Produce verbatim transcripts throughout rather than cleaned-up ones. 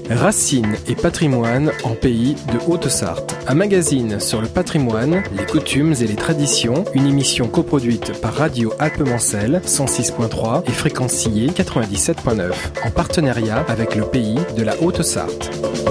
Racines et patrimoine en pays de Haute-Sarthe. Un magazine sur le patrimoine, les coutumes et les traditions. Une émission coproduite par Radio Alpes-Mancel cent six point trois et Fréquence Sillé quatre-vingt-dix-sept point neuf en partenariat avec le pays de la Haute-Sarthe.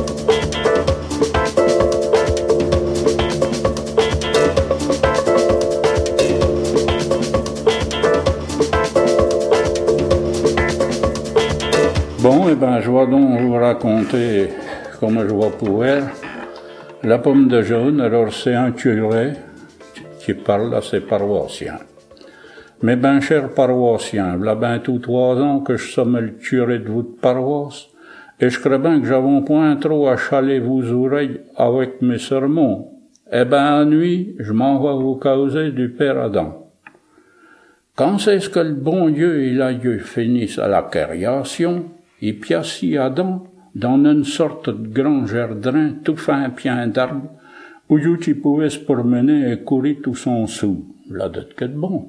Bon, eh ben, je vais donc vous raconter, comme je vois pouvoir, la pomme de jaune. Alors, c'est un curé qui parle à ses paroissiens. Mais ben, chers paroissiens, v'là ben tout trois ans que je somme le curé de votre paroisse, et je crois bien que j'avons point trop à chaler vos oreilles avec mes sermons. Eh ben, à nuit, je m'en vais vous causer du Père Adam. Quand c'est ce que le bon Dieu, il a eu finisse à la création, il piassit Adam dans une sorte de grand jardin tout fin plein d'arbres, où il pouvait se promener et courir tout son sou. Là de que de bon.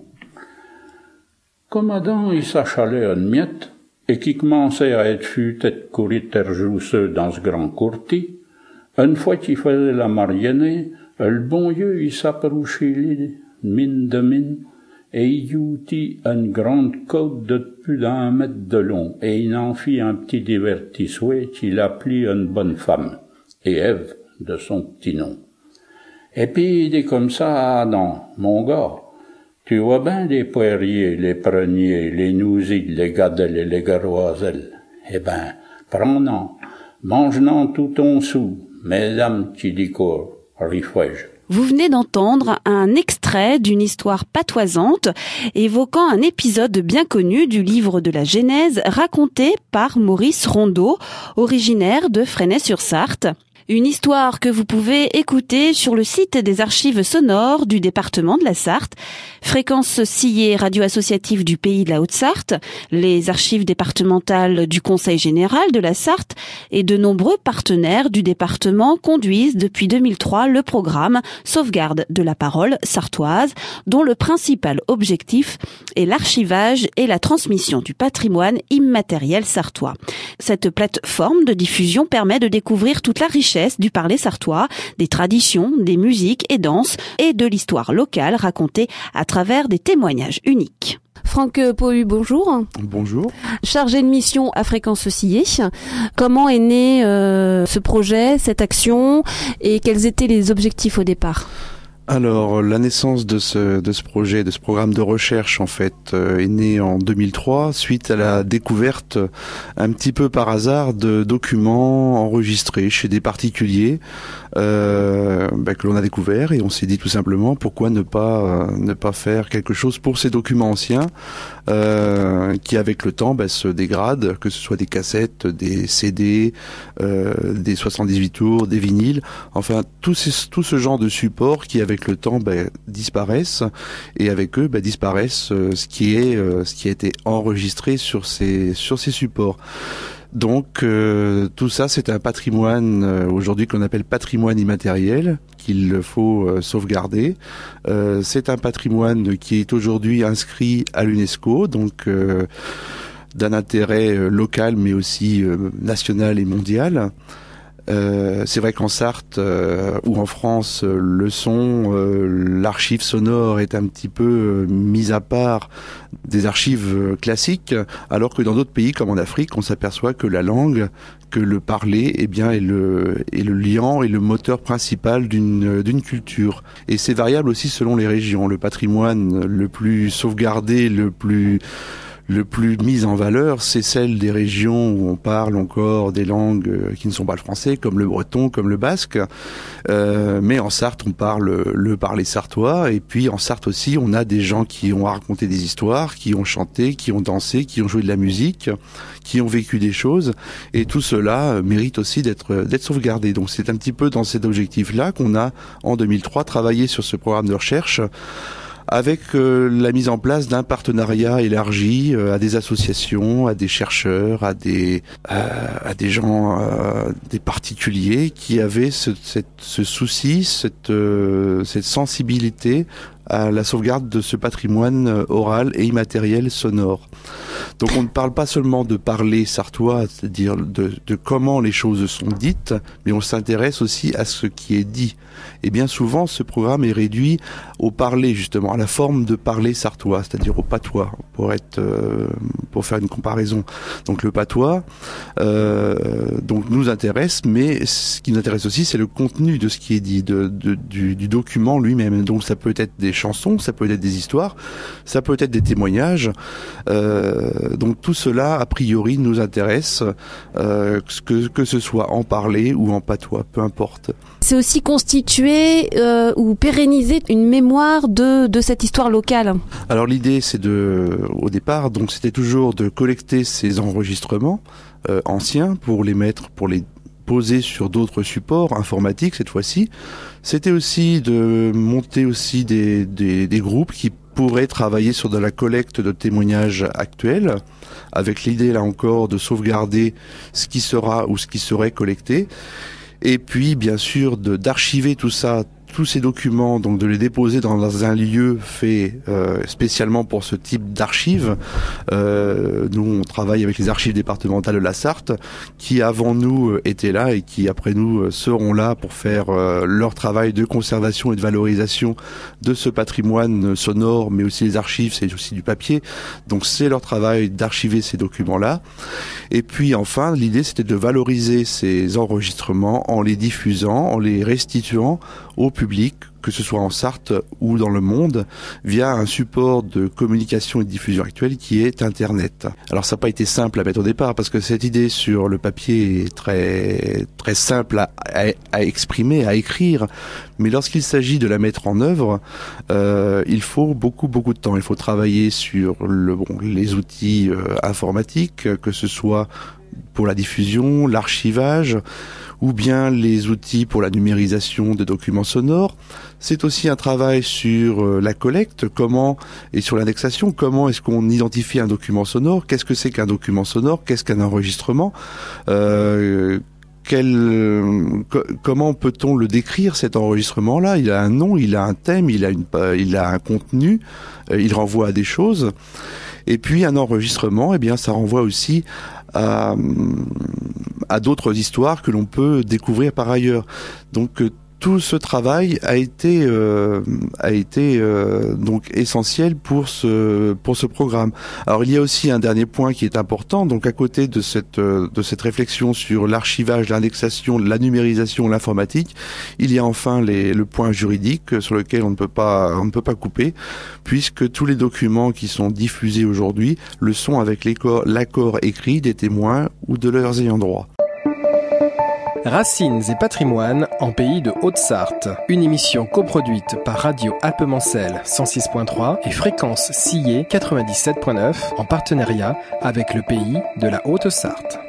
Comme Adam, il s'achalait une miette, et qui commençait à être futé de courir terjousseux dans ce grand courtis, une fois qu'il faisait la marionnée, le bon Dieu, il s'approchait mine de mine, et il youtit une grande côte de plus d'un mètre de long, et il en fit un petit divertissement qu'il appelait une bonne femme, et Ève de son petit nom. Et puis il dit comme ça à Adam, mon gars, tu vois bien les poiriers, les pruniers, les nousilles, les gadelles et les garoiselles. Eh ben, prends-en, mange-en tout ton sou, mesdames qui liquor, rifouège. Vous venez d'entendre un extrait d'une histoire patoisante évoquant un épisode bien connu du livre de la Genèse raconté par Maurice Rondeau, originaire de Fresnay-sur-Sarthe. Une histoire que vous pouvez écouter sur le site des archives sonores du département de la Sarthe, Fréquence Sillé, radio associative du pays de la Haute-Sarthe, les archives départementales du Conseil général de la Sarthe et de nombreux partenaires du département conduisent depuis deux mille trois le programme Sauvegarde de la parole sartoise, dont le principal objectif est l'archivage et la transmission du patrimoine immatériel sartois. Cette plateforme de diffusion permet de découvrir toute la richesse du parler sartois, des traditions, des musiques et danses et de l'histoire locale racontée à travers des témoignages uniques. Franck Pohu, bonjour. Bonjour. Chargé de mission à Fréquence Sillé. Comment est né euh, ce projet, cette action et quels étaient les objectifs au départ ? Alors, la naissance de ce de ce projet, de ce programme de recherche, en fait, euh, est née en deux mille trois, suite à la découverte, un petit peu par hasard, de documents enregistrés chez des particuliers euh, bah, que l'on a découvert, et on s'est dit tout simplement pourquoi ne pas euh, ne pas faire quelque chose pour ces documents anciens euh, qui, avec le temps, bah, se dégradent, que ce soit des cassettes, des C D, euh, des soixante-dix-huit tours, des vinyles, enfin tout ces, tout ce genre de supports qui, avec le temps, bah, disparaissent, et avec eux bah, disparaissent euh, ce qui est euh, ce qui a été enregistré sur ces sur ces supports. Donc euh, tout ça, c'est un patrimoine euh, aujourd'hui qu'on appelle patrimoine immatériel, qu'il faut euh, sauvegarder. Euh, c'est un patrimoine qui est aujourd'hui inscrit à l'UNESCO, donc euh, d'un intérêt euh, local mais aussi euh, national et mondial. Euh, c'est vrai qu'en Sarthe euh, ou en France, euh, le son, euh, l'archive sonore est un petit peu euh, mise à part des archives euh, classiques, alors que dans d'autres pays comme en Afrique, on s'aperçoit que la langue, que le parler, eh bien, est le est le liant et le moteur principal d'une d'une culture. Et c'est variable aussi selon les régions. Le patrimoine le plus sauvegardé, le plus le plus mis en valeur, c'est celle des régions où on parle encore des langues qui ne sont pas le français, comme le breton, comme le basque. Euh, mais en Sarthe, on parle le parler sartois. Et puis en Sarthe aussi, on a des gens qui ont raconté des histoires, qui ont chanté, qui ont dansé, qui ont joué de la musique, qui ont vécu des choses. Et tout cela mérite aussi d'être d'être sauvegardé. Donc c'est un petit peu dans cet objectif-là qu'on a, en deux mille trois, travaillé sur ce programme de recherche, avec euh, la mise en place d'un partenariat élargi euh, à des associations, à des chercheurs, à des euh, à des gens, euh, des particuliers qui avaient ce, cette, ce souci, cette euh, cette sensibilité à la sauvegarde de ce patrimoine oral et immatériel sonore. Donc on ne parle pas seulement de parler sartois, c'est-à-dire de, de comment les choses sont dites, mais on s'intéresse aussi à ce qui est dit. Et bien souvent, ce programme est réduit au parler, justement, à la forme de parler sartois, c'est-à-dire au patois, pour être, euh, pour faire une comparaison. Donc le patois, euh, donc nous intéresse, mais ce qui nous intéresse aussi, c'est le contenu de ce qui est dit, de, de, du, du document lui-même. Donc ça peut être des chansons, ça peut être des histoires, ça peut être des témoignages. Euh, donc tout cela, a priori, nous intéresse, euh, que, que ce soit en parler ou en patois, peu importe. C'est aussi constituer euh, ou pérenniser une mémoire de, de cette histoire locale. Alors l'idée, c'est de, au départ, donc c'était toujours de collecter ces enregistrements euh, anciens pour les mettre, pour les poser sur d'autres supports informatiques cette fois-ci. C'était aussi de monter aussi des, des, des groupes qui pourraient travailler sur de la collecte de témoignages actuels, avec l'idée là encore de sauvegarder ce qui sera ou ce qui serait collecté. Et puis, bien sûr, de, d'archiver tout ça, tous ces documents, donc de les déposer dans un lieu fait euh, spécialement pour ce type d'archives. Euh, nous, on travaille avec les archives départementales de la Sarthe, qui avant nous étaient là et qui après nous seront là pour faire euh, leur travail de conservation et de valorisation de ce patrimoine sonore, mais aussi les archives, c'est aussi du papier. Donc c'est leur travail d'archiver ces documents-là. Et puis enfin, l'idée c'était de valoriser ces enregistrements en les diffusant, en les restituant au public, que ce soit en Sarthe ou dans le monde, via un support de communication et de diffusion actuelle qui est Internet. Alors ça n'a pas été simple à mettre au départ, parce que cette idée sur le papier est très, très simple à, à, à exprimer, à écrire, mais lorsqu'il s'agit de la mettre en œuvre, euh, il faut beaucoup, beaucoup de temps. Il faut travailler sur le, bon, les outils euh, informatiques, que ce soit pour la diffusion, l'archivage, ou bien les outils pour la numérisation de documents sonores. C'est aussi un travail sur la collecte, comment, et sur l'indexation, comment est-ce qu'on identifie un document sonore, qu'est-ce que c'est qu'un document sonore, qu'est-ce qu'un enregistrement, euh, Quel, comment peut-on le décrire, cet enregistrement-là? Il a un nom, il a un thème, il a, une, il a un contenu, il renvoie à des choses. Et puis un enregistrement, eh bien, ça renvoie aussi à, à d'autres histoires que l'on peut découvrir par ailleurs. Donc tout ce travail a été euh, a été euh, donc essentiel pour ce pour ce programme. Alors il y a aussi un dernier point qui est important. Donc à côté de cette de cette réflexion sur l'archivage, l'indexation, la numérisation, l'informatique, il y a enfin les, le point juridique sur lequel on ne peut pas on ne peut pas couper, puisque tous les documents qui sont diffusés aujourd'hui le sont avec l'accord écrit des témoins ou de leurs ayants droit. Racines et patrimoine en pays de Haute-Sarthe. Une émission coproduite par Radio Alpes-Mancel cent six point trois et Fréquence Sillé quatre-vingt-dix-sept point neuf en partenariat avec le pays de la Haute-Sarthe.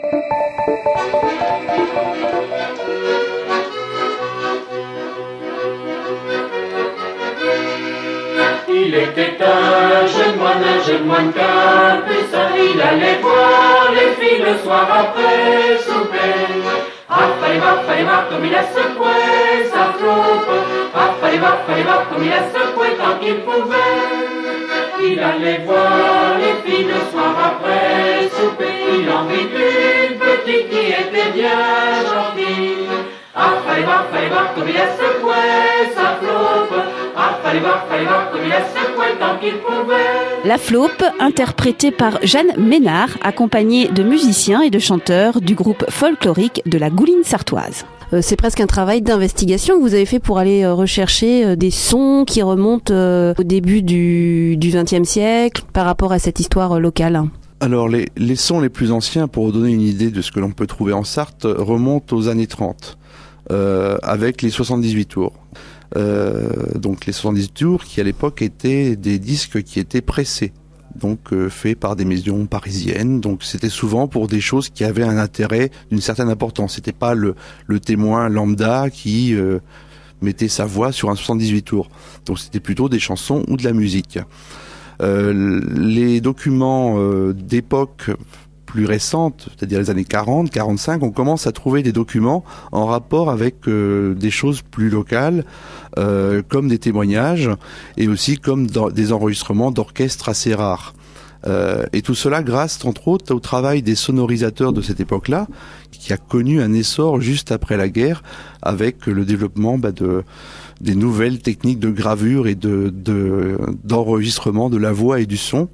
Il était un jeune moine, un jeune moine capucin. Il allait voir les filles le soir après souper. Ah, fallait voir, fallait voir comme il a secoué sa floupe. Ah, fallait voir, fallait voir comme il a secoué tant qu'il pouvait. Il allait voir les filles le soir après souper. Il en vit une petite qui était bien gentille. Ah, fallait voir, fallait voir comme il a secoué sa floupe. Ah, fallait voir, fallait voir comme il a secoué tant qu'il pouvait. La Flaupe, interprétée par Jeanne Ménard, accompagnée de musiciens et de chanteurs du groupe folklorique de la Gouline sartoise. Euh, c'est presque un travail d'investigation que vous avez fait pour aller euh, rechercher euh, des sons qui remontent euh, au début du, du vingtième siècle par rapport à cette histoire euh, locale. Alors les, les sons les plus anciens, pour vous donner une idée de ce que l'on peut trouver en Sarthe, remontent aux années trente, euh, avec les soixante-dix-huit tours. Euh, donc les soixante-dix tours qui à l'époque étaient des disques qui étaient pressés, donc euh, faits par des maisons parisiennes. Donc c'était souvent pour des choses qui avaient un intérêt d'une certaine importance. C'était pas le, le témoin lambda qui euh, mettait sa voix sur un soixante-dix-huit tours. Donc c'était plutôt des chansons ou de la musique. Euh, les documents euh, d'époque plus récentes, c'est-à-dire les années quarante, quarante-cinq, on commence à trouver des documents en rapport avec euh, des choses plus locales, euh, comme des témoignages et aussi comme dans, des enregistrements d'orchestres assez rares. Euh, et tout cela grâce, entre autres, au travail des sonorisateurs de cette époque-là, qui a connu un essor juste après la guerre, avec le développement bah, de des nouvelles techniques de gravure et de, de d'enregistrement de la voix et du son.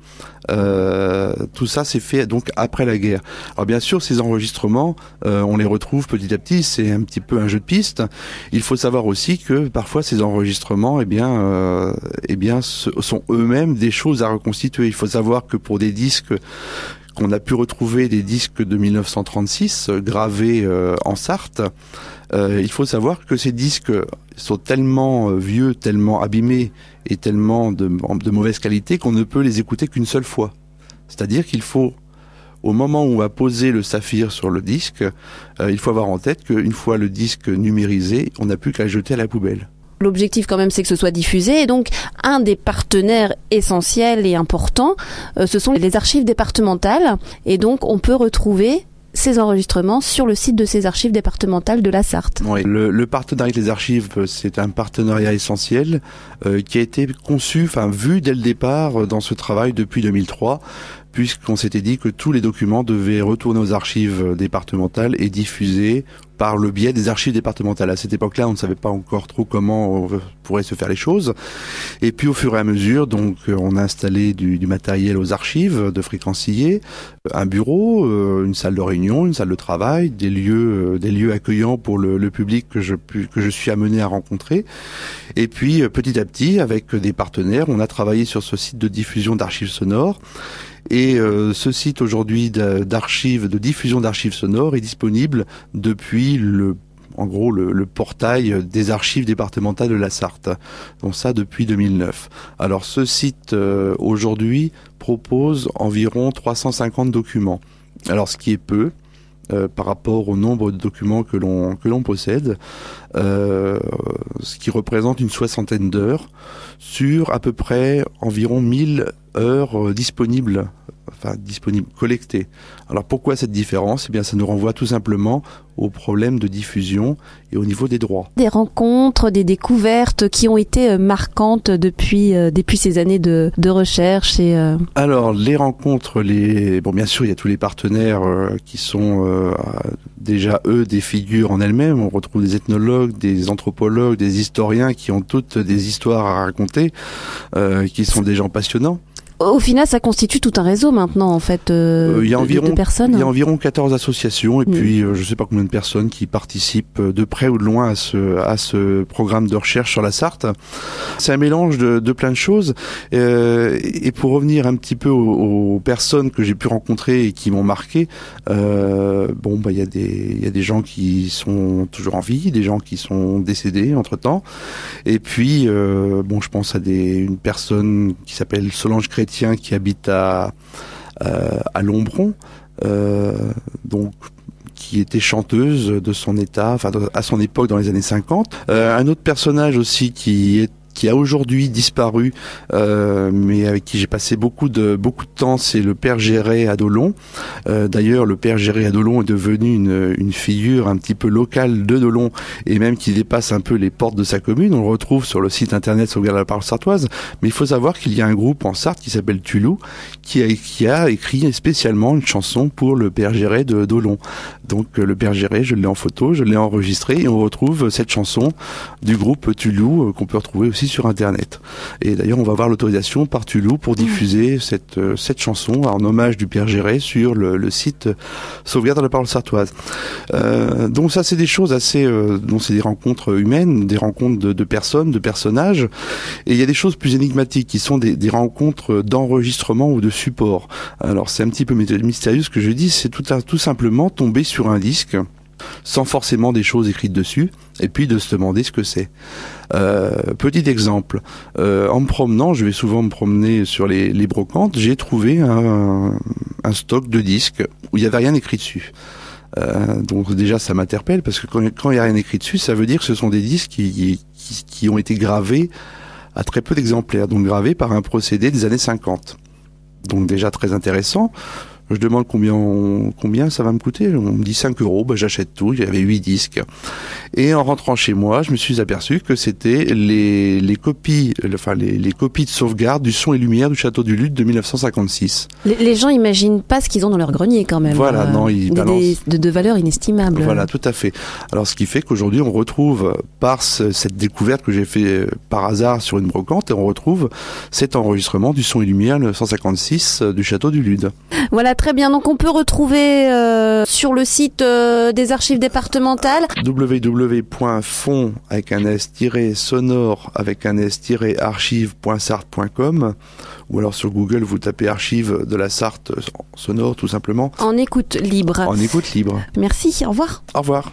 Euh, tout ça s'est fait donc après la guerre. Alors bien sûr, ces enregistrements, euh, on les retrouve petit à petit. C'est un petit peu un jeu de piste. Il faut savoir aussi que parfois ces enregistrements, eh bien, euh, eh bien, sont eux-mêmes des choses à reconstituer. Il faut savoir que pour des disques qu'on a pu retrouver, des disques de mille neuf cent trente-six euh, gravés euh, en Sarthe, euh, il faut savoir que ces disques sont tellement euh, vieux, tellement abîmés et tellement de, de mauvaise qualité qu'on ne peut les écouter qu'une seule fois. C'est-à-dire qu'il faut, au moment où on va poser le saphir sur le disque, euh, il faut avoir en tête qu'une fois le disque numérisé, on n'a plus qu'à le jeter à la poubelle. L'objectif quand même, c'est que ce soit diffusé. Et donc, un des partenaires essentiels et importants, euh, ce sont les archives départementales. Et donc, on peut retrouver ces enregistrements sur le site de ces archives départementales de la Sarthe. Oui, le, le partenariat avec les archives, c'est un partenariat essentiel euh, qui a été conçu, enfin vu dès le départ dans ce travail depuis deux mille trois, puisqu'on s'était dit que tous les documents devaient retourner aux archives départementales et diffusés par le biais des archives départementales. À cette époque-là, on ne savait pas encore trop comment pourraient se faire les choses. Et puis, au fur et à mesure, donc, on a installé du, du matériel aux archives de Fréquencillé, un bureau, une salle de réunion, une salle de travail, des lieux, des lieux accueillants pour le, le public que je, que je suis amené à rencontrer. Et puis, petit à petit, avec des partenaires, on a travaillé sur ce site de diffusion d'archives sonores. Et euh, ce site aujourd'hui d'archives, de diffusion d'archives sonores est disponible depuis le, en gros, le, le portail des archives départementales de la Sarthe. Donc ça depuis deux mille neuf. Alors ce site euh, aujourd'hui propose environ trois cent cinquante documents. Alors ce qui est peu. Euh, par rapport au nombre de documents que l'on que l'on possède, euh, ce qui représente une soixantaine d'heures sur à peu près environ mille heures euh, disponibles, enfin disponibles, collectées. Alors pourquoi cette différence ? Eh bien, ça nous renvoie tout simplement au problème de diffusion et au niveau des droits. Des rencontres, des découvertes qui ont été marquantes depuis euh, depuis ces années de de recherche et. Euh... Alors les rencontres, les bon bien sûr il y a tous les partenaires euh, qui sont euh, déjà eux des figures en elles-mêmes. On retrouve des ethnologues, des anthropologues, des historiens qui ont toutes des histoires à raconter, euh, qui sont des gens passionnants. Au final, ça constitue tout un réseau maintenant, en fait, euh, euh, il y a de, environ, de personnes. Il y a environ quatorze associations et mmh. puis euh, je ne sais pas combien de personnes qui participent de près ou de loin à ce, à ce programme de recherche sur la Sarthe. C'est un mélange de, de plein de choses. Euh, et pour revenir un petit peu aux, aux personnes que j'ai pu rencontrer et qui m'ont marqué, euh, bon, bah il y a des, il y a des gens qui sont toujours en vie, des gens qui sont décédés entre-temps. Et puis, euh, bon, je pense à des, une personne qui s'appelle Solange Chrétien, qui habite à euh, à Lombron, euh, donc qui était chanteuse de son état, enfin à son époque dans les années cinquante. Euh, un autre personnage aussi qui est qui a aujourd'hui disparu, euh, mais avec qui j'ai passé beaucoup de beaucoup de temps, c'est le père Géret à Dolon. Euh, d'ailleurs, le père Géret à Dolon est devenu une, une figure un petit peu locale de Dolon, et même qui dépasse un peu les portes de sa commune. On le retrouve sur le site internet Sauvegarde de la parole sartoise. Mais il faut savoir qu'il y a un groupe en Sarthe qui s'appelle Tulou, qui a, qui a écrit spécialement une chanson pour le père Géret de Dolon. Donc le père Géret, je l'ai en photo, je l'ai enregistré, et on retrouve cette chanson du groupe Tulou, qu'on peut retrouver aussi sur internet. Et d'ailleurs, on va avoir l'autorisation par Tulou pour diffuser mmh. cette euh, cette chanson en hommage du père Géret sur le, le site Sauvegarde de la parole sartoise. Euh, donc ça, c'est des choses assez, euh, donc c'est des rencontres humaines, des rencontres de, de personnes, de personnages. Et il y a des choses plus énigmatiques qui sont des, des rencontres d'enregistrement ou de support. Alors c'est un petit peu mystérieux ce que je dis, c'est tout, tout simplement tomber sur un disque sans forcément des choses écrites dessus, et puis de se demander ce que c'est. Euh, petit exemple, euh, en me promenant, je vais souvent me promener sur les, les brocantes, j'ai trouvé un, un stock de disques où il n'y avait rien écrit dessus. Euh, donc déjà ça m'interpelle, parce que quand, quand il n'y a rien écrit dessus, ça veut dire que ce sont des disques qui, qui, qui ont été gravés à très peu d'exemplaires, donc gravés par un procédé des années cinquante. Donc déjà très intéressant. Je demande combien on, combien ça va me coûter. On me dit cinq euros. Bah, j'achète tout. Il y avait huit disques. Et en rentrant chez moi, je me suis aperçu que c'était les, les copies, enfin les, les copies de sauvegarde du son et lumière du château du Lude de mille neuf cent cinquante-six. Les, les gens imaginent pas ce qu'ils ont dans leur grenier quand même. Voilà, euh, non, ils des, balancent. Des, de, de valeurs inestimables. Voilà, tout à fait. Alors, ce qui fait qu'aujourd'hui, on retrouve, par ce, cette découverte que j'ai fait par hasard sur une brocante, et on retrouve cet enregistrement du son et lumière le cent cinquante-six du château du Lude. Voilà, très bien. Donc, on peut retrouver euh, sur le site euh, des archives départementales w w w point fond avec un s sonore avec un s archive point sarthe point com, ou alors sur Google vous tapez archives de la Sarthe sonore tout simplement. En écoute libre. En écoute libre. Merci, au revoir. Au revoir.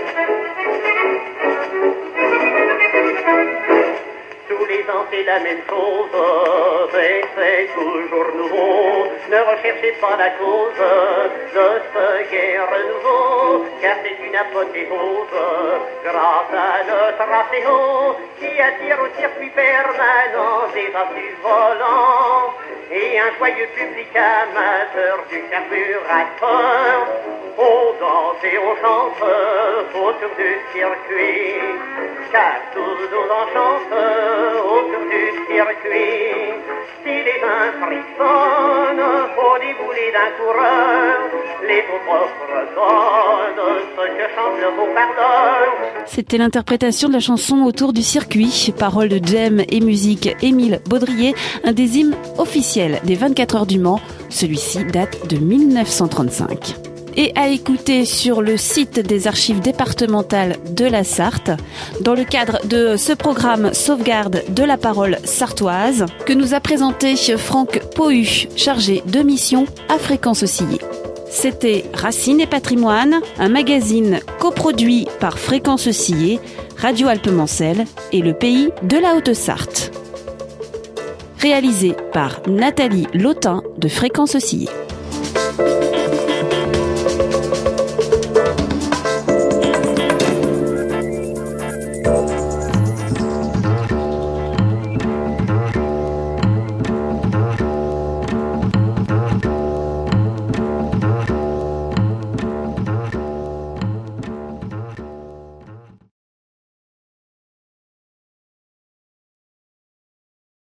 C'est la même chose, et c'est toujours nouveau. Ne recherchez pas la cause de ce gai renouveau, car c'est une apothéose, grâce à notre racéo, qui attire au circuit permanent des afflux volants, et un joyeux public amateur du carburateur. On danse et on chante autour du circuit, car tous nous enchantent autour du circuit. Si les uns frissonnent au déboulé d'un coureur, les autres fredonnent ce que chante le haut-parleur. C'était l'interprétation de la chanson autour du circuit, paroles de Jem et musique Émile Baudrier, un des hymnes officiels des vingt-quatre heures du Mans. Celui-ci date de mille neuf cent trente-cinq. Et à écouter sur le site des archives départementales de la Sarthe, dans le cadre de ce programme Sauvegarde de la parole sartoise, que nous a présenté Franck Pohu, chargé de mission à Fréquence Oscillée. C'était Racines et Patrimoine, un magazine coproduit par Fréquence Oscillée, Radio Alpes-Mancelles et le Pays de la Haute-Sarthe. Réalisé par Nathalie Lautin de Fréquence Oscillée.